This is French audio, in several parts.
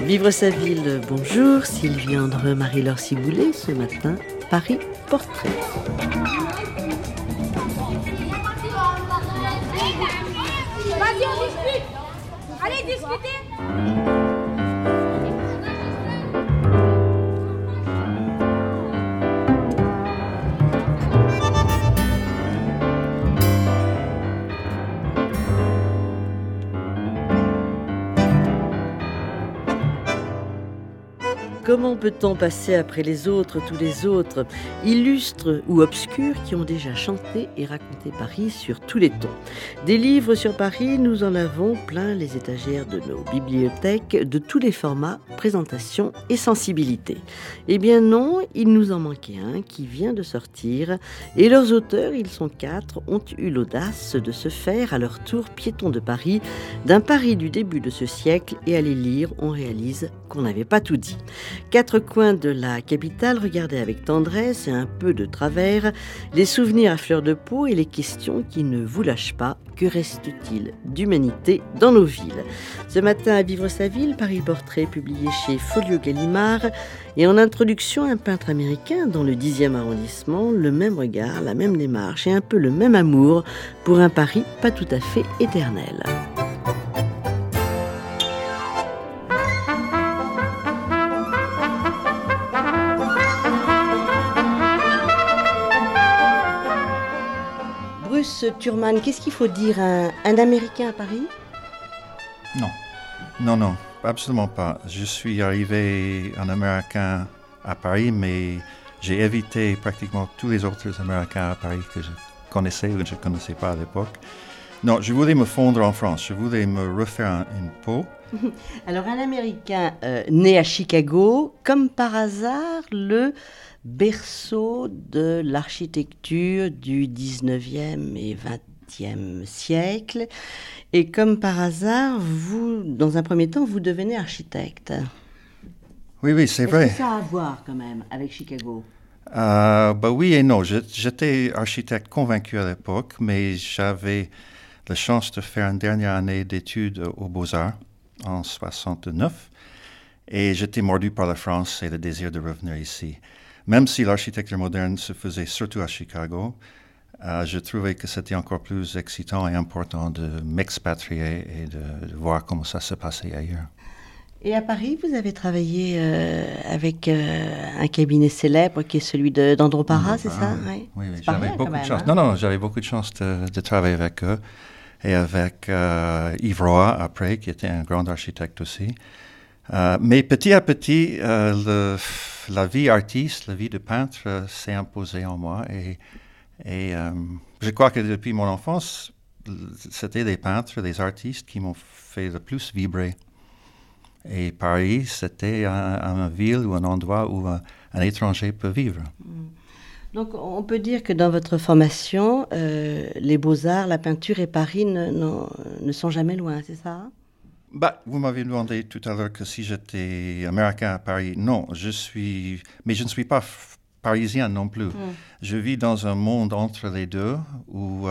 Vivre sa ville, bonjour, Sylvie Andreu, Marie-Laure Ciboulet, ce matin, Paris Portrait. Vas-y, on discute. Allez, discutez. Comment peut-on passer après les autres, tous les autres, illustres ou obscurs, qui ont déjà chanté et raconté Paris sur tous les tons? Des livres sur Paris, nous en avons plein les étagères de nos bibliothèques, de tous les formats, présentations et sensibilités. Eh bien non, il nous en manquait un qui vient de sortir, et leurs auteurs, ils sont 4, ont eu l'audace de se faire à leur tour piétons de Paris, d'un Paris du début de ce siècle, et à les lire, on réalise qu'on n'avait pas tout dit. 4 coins de la capitale, regardez avec tendresse et un peu de travers, les souvenirs à fleur de peau et les questions qui ne vous lâchent pas. Que reste-t-il d'humanité dans nos villes? Ce matin, à Vivre sa ville, Paris Portrait, publié chez Folio Gallimard, et en introduction, un peintre américain dans le 10e arrondissement, le même regard, la même démarche et un peu le même amour pour un Paris pas tout à fait éternel. Bruce Thurman, qu'est-ce qu'il faut dire un Américain à Paris? Non, absolument pas. Je suis arrivé en Américain à Paris, mais j'ai évité pratiquement tous les autres Américains à Paris que je connaissais ou que je ne connaissais pas à l'époque. Non, je voulais me fondre en France, je voulais me refaire une peau. Alors, un Américain né à Chicago, comme par hasard, le berceau de l'architecture du 19e et 20e siècle. Et comme par hasard, vous, dans un premier temps, vous devenez architecte. Oui, c'est vrai. Est-ce que ça a à voir quand même avec Chicago? Oui et non. J'étais architecte convaincu à l'époque, mais j'avais la chance de faire une dernière année d'études aux Beaux-Arts en 69. Et j'étais mordu par la France et le désir de revenir ici. Même si l'architecture moderne se faisait surtout à Chicago, je trouvais que c'était encore plus excitant et important de m'expatrier et de voir comment ça se passait ailleurs. Et à Paris, vous avez travaillé avec un cabinet célèbre qui est celui d'Andro Parra, c'est ça? Oui, j'avais beaucoup de chance. Non, j'avais beaucoup de chance de travailler avec eux et avec Yves Roy après, qui était un grand architecte aussi. Mais petit à petit, la vie artiste, la vie de peintre s'est imposée en moi et je crois que depuis mon enfance, c'était les peintres, les artistes qui m'ont fait le plus vibrer. Et Paris, c'était une ville ou un endroit où un étranger peut vivre. Donc on peut dire que dans votre formation, les beaux-arts, la peinture et Paris ne sont jamais loin, c'est ça? Vous m'avez demandé tout à l'heure que si j'étais américain à Paris. Non, mais je ne suis pas parisien non plus. Je vis dans un monde entre les deux où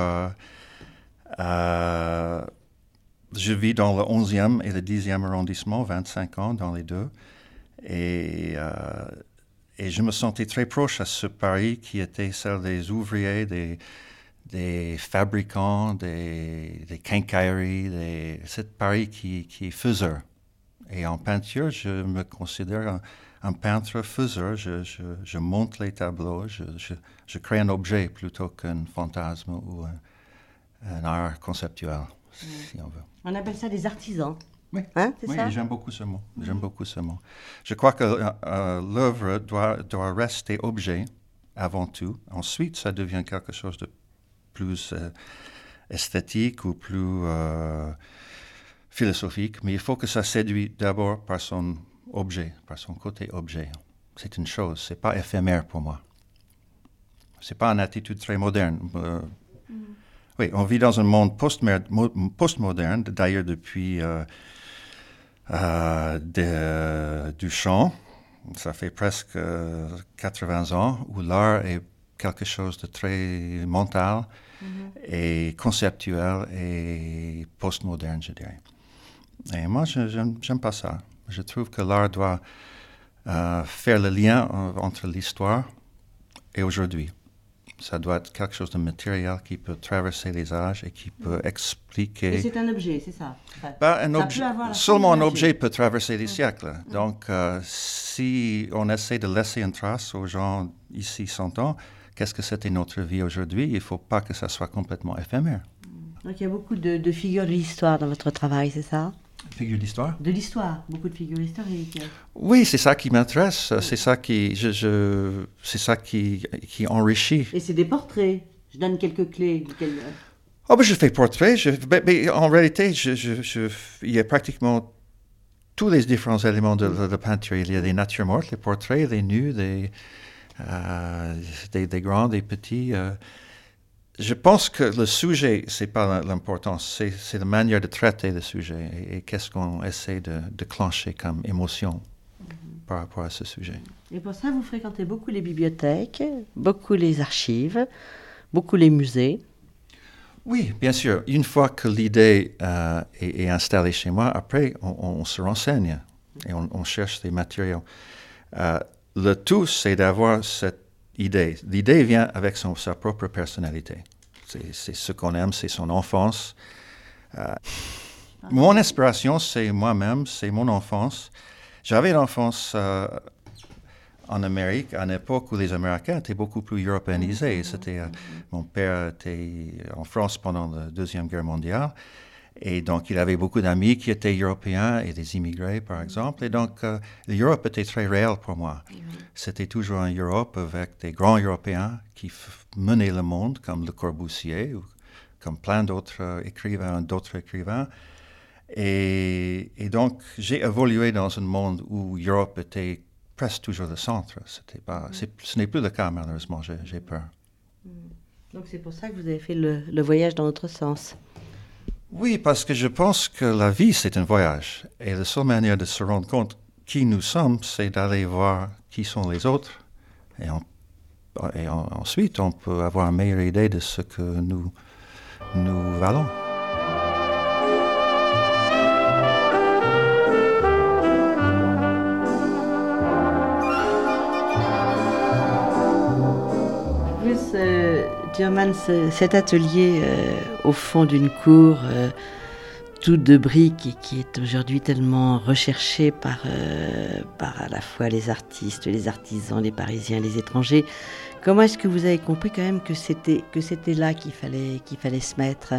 je vis dans le 11e et le 10e arrondissement, 25 ans dans les deux. Et je me sentais très proche à ce Paris qui était celle des ouvriers, des fabricants, des quincailleries, c'est Paris qui est faiseur. Et en peinture, je me considère un peintre faiseur. Je monte les tableaux, je crée un objet plutôt qu'un fantasme ou un art conceptuel, si on veut. On appelle ça des artisans. Oui, c'est ça? J'aime beaucoup ce mot. Je crois que l'œuvre doit rester objet avant tout. Ensuite, ça devient quelque chose de plus esthétique ou plus philosophique, mais il faut que ça séduise d'abord par son objet, par son côté objet. C'est une chose, c'est pas éphémère pour moi. C'est pas une attitude très moderne. Oui, on vit dans un monde postmoderne, d'ailleurs depuis Duchamp, ça fait presque 80 ans, où l'art est quelque chose de très mental et conceptuel et postmoderne, je dirais. Et moi, j'aime pas ça. Je trouve que l'art doit faire le lien entre l'histoire et aujourd'hui. Ça doit être quelque chose de matériel qui peut traverser les âges et qui peut expliquer... Et c'est un objet, c'est ça? Seulement un objet peut traverser les siècles. Donc, si on essaie de laisser une trace aux gens ici 100 ans, qu'est-ce que c'était notre vie aujourd'hui? Il ne faut pas que ça soit complètement éphémère. Donc il y a beaucoup de figures de l'histoire dans votre travail, c'est ça? Figures d'histoire? De l'histoire, beaucoup de figures historiques. Oui, c'est ça qui m'intéresse, c'est ça qui, c'est ça qui enrichit. Et c'est des portraits. Je donne quelques clés. Oh, ben je fais portrait, mais en réalité, il y a pratiquement tous les différents éléments de peinture. Il y a des natures mortes, les portraits, des nus, des grands, des petits. Je pense que le sujet, c'est pas l'importance, c'est la manière de traiter le sujet et qu'est-ce qu'on essaie de déclencher comme émotion par rapport à ce sujet. Et pour ça, vous fréquentez beaucoup les bibliothèques, beaucoup les archives, beaucoup les musées. Oui, bien sûr. Une fois que l'idée est installée chez moi, après, on se renseigne et on cherche des matériaux. Le tout, c'est d'avoir cette idée. L'idée vient avec sa propre personnalité. C'est ce qu'on aime, c'est son enfance. Mon inspiration, c'est moi-même, c'est mon enfance. J'avais l'enfance en Amérique, à une époque où les Américains étaient beaucoup plus européanisés. Mon père était en France pendant la Deuxième Guerre mondiale. Et donc, il avait beaucoup d'amis qui étaient européens et des immigrés, par exemple. Et donc, l'Europe était très réelle pour moi. C'était toujours une Europe avec des grands Européens qui menaient le monde, comme Le Corbusier ou comme plein d'autres écrivains. Et donc, j'ai évolué dans un monde où l'Europe était presque toujours le centre. Ce n'est plus le cas, malheureusement, j'ai peur. Donc, c'est pour ça que vous avez fait le voyage dans l'autre sens. Oui, parce que je pense que la vie, c'est un voyage. Et la seule manière de se rendre compte qui nous sommes, c'est d'aller voir qui sont les autres. Et ensuite, on peut avoir une meilleure idée de ce que nous valons. German, cet atelier au fond d'une cour, tout de briques et qui est aujourd'hui tellement recherché par à la fois les artistes, les artisans, les Parisiens, les étrangers. Comment est-ce que vous avez compris quand même que c'était là qu'il fallait se mettre?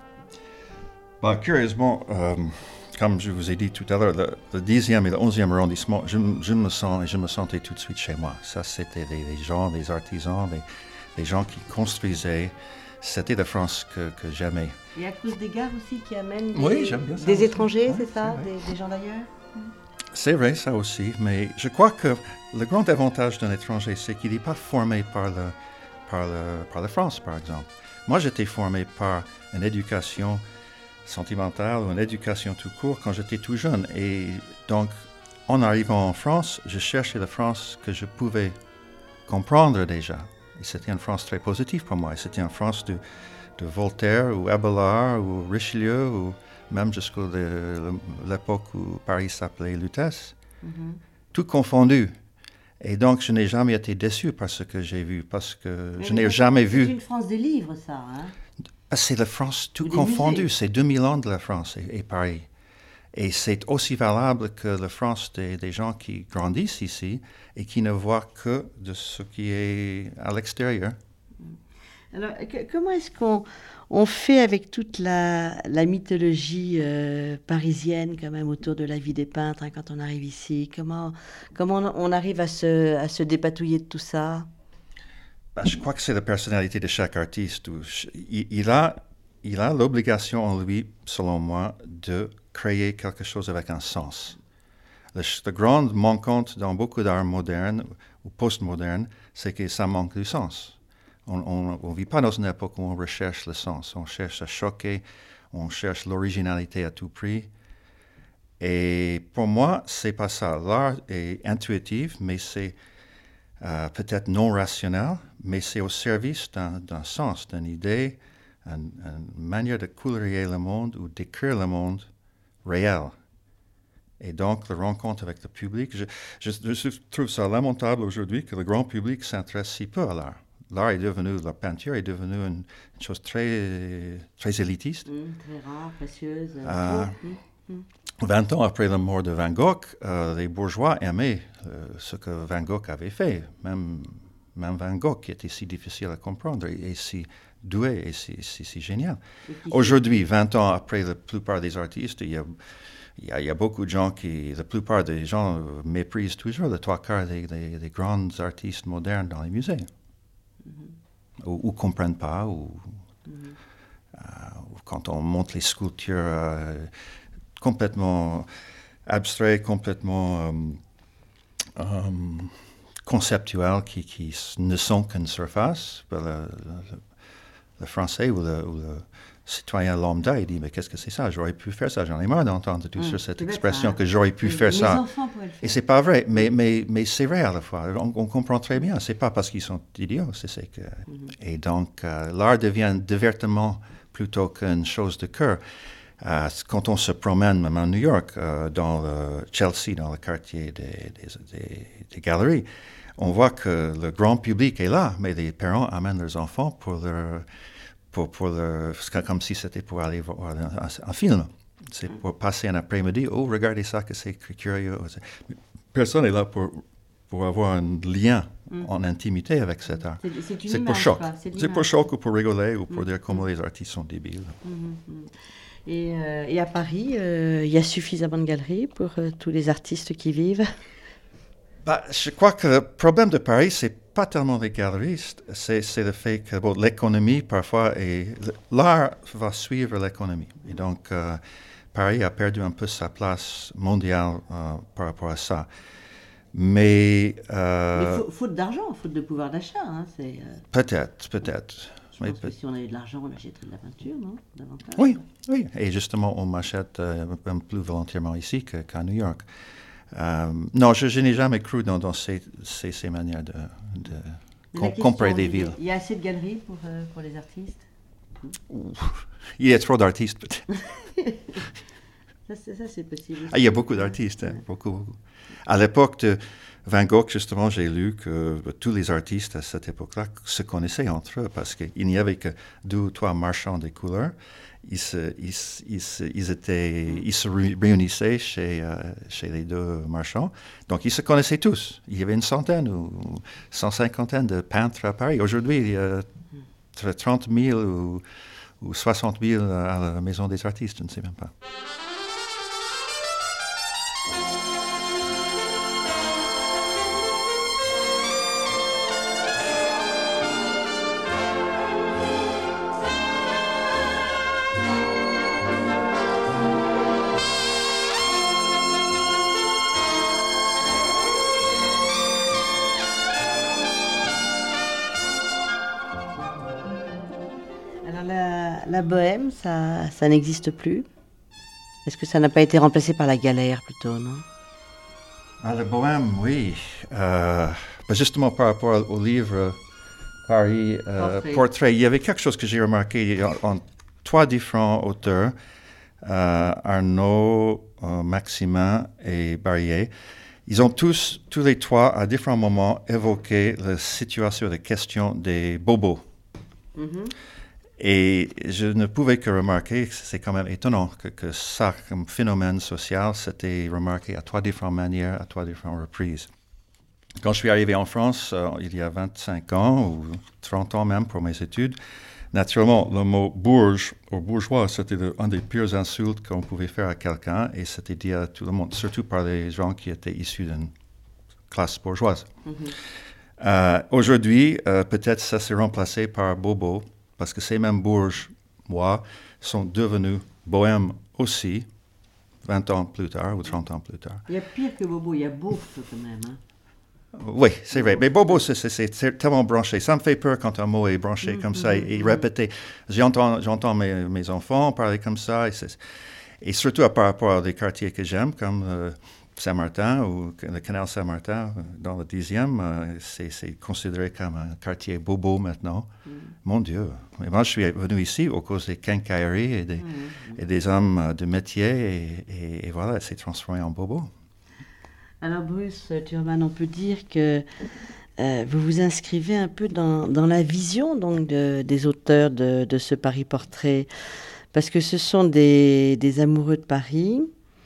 Curieusement, comme je vous ai dit tout à l'heure, le 10e et le 11e arrondissement, je me sentais tout de suite chez moi. Ça, c'était des gens, des artisans, des gens qui construisaient. C'était la France que j'aimais. Et à cause des gares aussi qui amènent des étrangers, c'est ça, des gens d'ailleurs? C'est vrai, ça aussi, mais je crois que le grand avantage d'un étranger, c'est qu'il n'est pas formé par la France, par exemple. Moi, j'étais formé par une éducation sentimentale ou une éducation tout court quand j'étais tout jeune. Et donc, en arrivant en France, je cherchais la France que je pouvais comprendre déjà. Et c'était une France très positive pour moi. Et c'était une France de Voltaire ou Abélard ou Richelieu ou même jusqu'à l'époque où Paris s'appelait Lutèce. Tout confondu. Et donc, je n'ai jamais été déçu par ce que j'ai vu, parce que je n'ai jamais vu... C'est une France des livres, ça, hein? C'est la France tout confondu. C'est 2000 ans de la France et Paris. Et c'est aussi valable que la France des gens qui grandissent ici et qui ne voient que de ce qui est à l'extérieur. Alors, comment est-ce qu'on fait avec toute la mythologie parisienne quand même autour de la vie des peintres quand on arrive ici? Comment on arrive à se dépatouiller de tout ça? Je crois que c'est la personnalité de chaque artiste. Il a l'obligation en lui, selon moi, de créer quelque chose avec un sens. Le grand manquante dans beaucoup d'art moderne ou post-moderne, c'est que ça manque du sens. On ne vit pas dans une époque où on recherche le sens. On cherche à choquer, on cherche l'originalité à tout prix. Et pour moi, c'est pas ça. L'art est intuitif, mais c'est peut-être non rationnel, mais c'est au service d'un sens, d'une idée, une manière de colorier le monde ou d'écrire le monde réel. Et donc, la rencontre avec le public, je trouve ça lamentable aujourd'hui que le grand public s'intéresse si peu à l'art. L'art est devenu, la peinture est devenue une chose très, très élitiste. Très rare, précieuse. 20 ans après la mort de Van Gogh, les bourgeois aimaient ce que Van Gogh avait fait. Même Van Gogh, qui était si difficile à comprendre et si doué et si génial. Aujourd'hui, 20 ans après la plupart des artistes, il y a beaucoup de gens la plupart des gens méprisent toujours les trois quarts des grands artistes modernes dans les musées. Ou comprennent pas, ou quand on montre les sculptures complètement abstraites, complètement conceptuelles, qui ne sont qu'une surface, le français ou le citoyen lambda, il dit, mais qu'est-ce que c'est ça? J'aurais pu faire ça. J'en ai marre d'entendre toujours cette expression que j'aurais pu faire ça. Enfants pourraient le faire. Et c'est pas vrai, mais c'est vrai à la fois. On comprend très bien. C'est pas parce qu'ils sont idiots, c'est que. Et donc, l'art devient un divertissement plutôt qu'une chose de cœur. Quand on se promène, même à New York, dans Chelsea, dans le quartier des galeries, on voit que le grand public est là, mais les parents amènent leurs enfants pour comme si c'était pour aller voir un film. C'est pour passer un après-midi. Oh, regardez ça, que c'est curieux. Personne n'est là pour avoir un lien en intimité avec cet art. C'est pour choc. C'est pour choc ou pour rigoler ou pour dire comment les artistes sont débiles. Et à Paris, il y a suffisamment de galeries pour tous les artistes qui vivent? Je crois que le problème de Paris, c'est pas tellement les galeristes, c'est le fait que l'économie, parfois, l'art va suivre l'économie. Et donc, Paris a perdu un peu sa place mondiale par rapport à ça. Mais faute d'argent, faute de pouvoir d'achat. Hein, peut-être. Je pense que si on avait de l'argent, on achèterait de la peinture, non? Davantage. Oui. Et justement, on m'achète même plus volontairement ici qu'à New York. Non, je n'ai jamais cru dans ces manières de comparer des villes. Il y a assez de galeries pour les artistes? Il y a trop d'artistes, peut-être. Ça, c'est possible. Il y a beaucoup d'artistes, beaucoup. À l'époque de Van Gogh, justement, j'ai lu que tous les artistes à cette époque-là se connaissaient entre eux parce qu'il n'y avait que 2 ou 3 marchands des couleurs. Ils se réunissaient chez les 2 marchands. Donc, ils se connaissaient tous. Il y avait une centaine ou 150 de peintres à Paris. Aujourd'hui, il y a 30 000 ou 60 000 à la Maison des artistes, je ne sais même pas. La bohème, ça n'existe plus. Est-ce que ça n'a pas été remplacé par la galère plutôt, non? La bohème, oui. Justement par rapport au livre Paris Portrait, il y avait quelque chose que j'ai remarqué en 3 différents auteurs, Arnaud, Maximin et Barrier. Ils ont tous les 3, à différents moments, évoqué la situation, la question des bobos. Et je ne pouvais que remarquer que c'est quand même étonnant que ça, comme phénomène social, s'était remarqué à 3 différentes manières, à 3 différentes reprises. Quand je suis arrivé en France, il y a 25 ans, ou 30 ans même pour mes études, naturellement, le mot bourge ou bourgeois, c'était un des pires insultes qu'on pouvait faire à quelqu'un, et c'était dit à tout le monde, surtout par les gens qui étaient issus d'une classe bourgeoise. Aujourd'hui, peut-être ça s'est remplacé par bobo, parce que ces mêmes bourgeois sont devenus bohèmes aussi, 20 ans plus tard ou 30 ans plus tard. Il y a pire que bobo, il y a beauf quand même. Hein. Oui, c'est vrai. Mais bobo, c'est tellement branché. Ça me fait peur quand un mot est branché comme ça et répété. J'entends mes enfants parler comme ça. Et surtout par rapport à des quartiers que j'aime, comme Saint-Martin ou le canal Saint-Martin dans le 10e, c'est considéré comme un quartier bobo maintenant. Mon Dieu. Mais moi, je suis venu ici au cause des quincailleries et des hommes de métier et voilà, c'est transformé en bobo. Alors Bruce Thurman, on peut dire que vous vous inscrivez un peu dans la vision donc, des auteurs de ce Paris Portrait, parce que ce sont des amoureux de Paris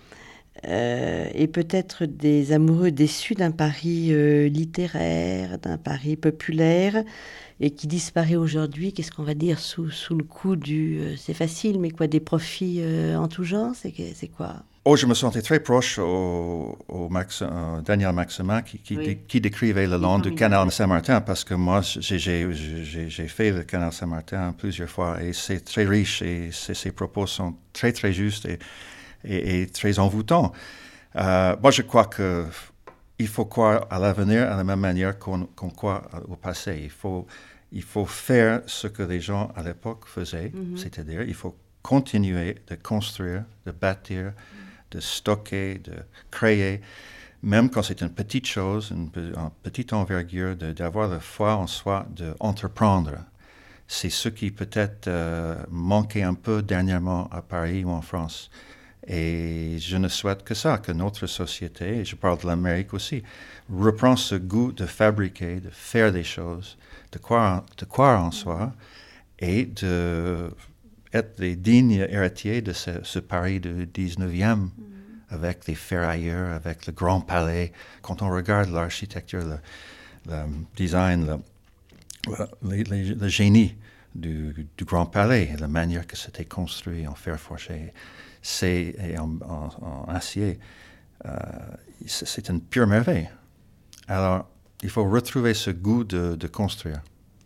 et peut-être des amoureux déçus d'un Paris littéraire, d'un Paris populaire, et qui disparaît aujourd'hui, qu'est-ce qu'on va dire, sous le coup c'est facile, mais quoi, des profits en tout genre, c'est quoi? Oh, je me sentais très proche au Daniel Maximin qui décrivait le long du canal Saint-Martin, parce que moi, j'ai fait le canal Saint-Martin plusieurs fois et c'est très riche et ses propos sont très, très justes et très envoûtants. Moi, je crois qu'il faut croire à l'avenir à la même manière qu'on croit au passé. Il faut faire ce que les gens à l'époque faisaient, c'est-à-dire il faut continuer de construire, de bâtir, de stocker, de créer, même quand c'est une petite chose, une petite envergure, d'avoir la foi en soi, d'entreprendre. C'est ce qui peut-être manquait un peu dernièrement à Paris ou en France. Et je ne souhaite que ça, que notre société, et je parle de l'Amérique aussi, reprend ce goût de fabriquer, de faire des choses, de croire en soi et de être les dignes héritiers de ce Paris du 19e, avec les ferrailleurs, avec le Grand Palais. Quand on regarde l'architecture, le design, le génie du Grand Palais, la manière que c'était construit en fer forgé, et en acier, c'est une pure merveille. Alors, il faut retrouver ce goût de construire.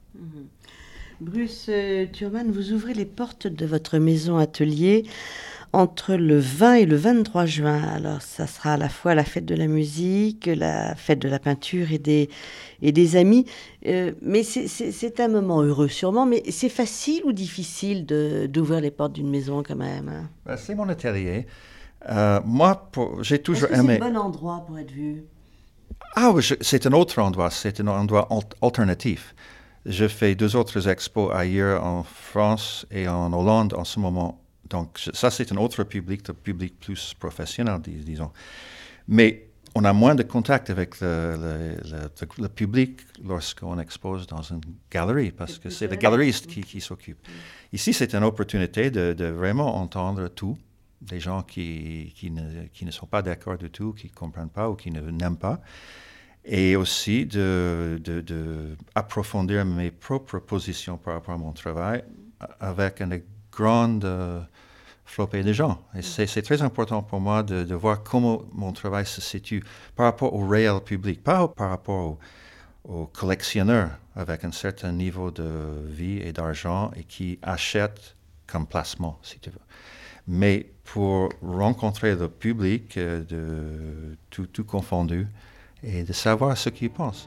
Bruce Thurman, vous ouvrez les portes de votre maison-atelier entre le 20 et le 23 juin. Alors, ça sera à la fois la fête de la musique, la fête de la peinture et des amis. Mais c'est un moment heureux sûrement, mais c'est facile ou difficile d'ouvrir les portes d'une maison quand même? C'est mon atelier. Moi, j'ai toujours aimé... aimé... C'est un bon endroit pour être vu? Ah oui, c'est un autre endroit. C'est un endroit alternatif. Je fais 2 autres expos ailleurs en France et en Hollande en ce moment. Donc ça, c'est un autre public, le public plus professionnel, disons. Mais on a moins de contact avec le public lorsqu'on expose dans une galerie, parce que c'est le galeriste qui s'occupe. Ici, c'est une opportunité de vraiment entendre tout, des gens qui ne sont pas d'accord du tout, qui ne comprennent pas ou qui n'aiment pas. Et aussi d'approfondir mes propres positions par rapport à mon travail avec une grande flopée de gens. Et c'est très important pour moi de voir comment mon travail se situe par rapport au réel public, pas par rapport aux collectionneurs avec un certain niveau de vie et d'argent et qui achètent comme placement, si tu veux. Mais pour rencontrer le public de tout confondu, et de savoir ce qu'ils pensent.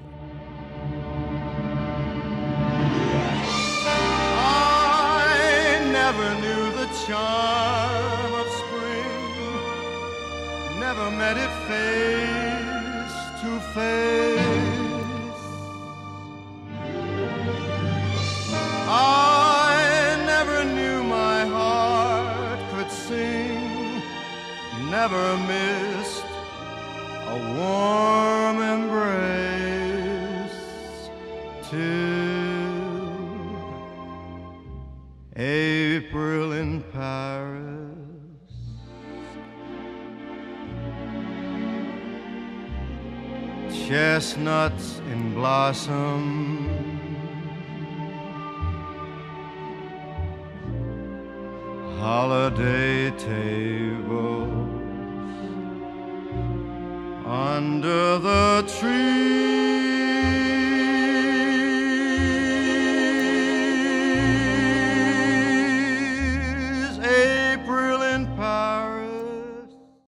I never knew the charm of spring, never met it face to face. I never knew my heart could sing, never missed a warm embrace till April in Paris. Chestnuts in blossom, holiday tables under the tree.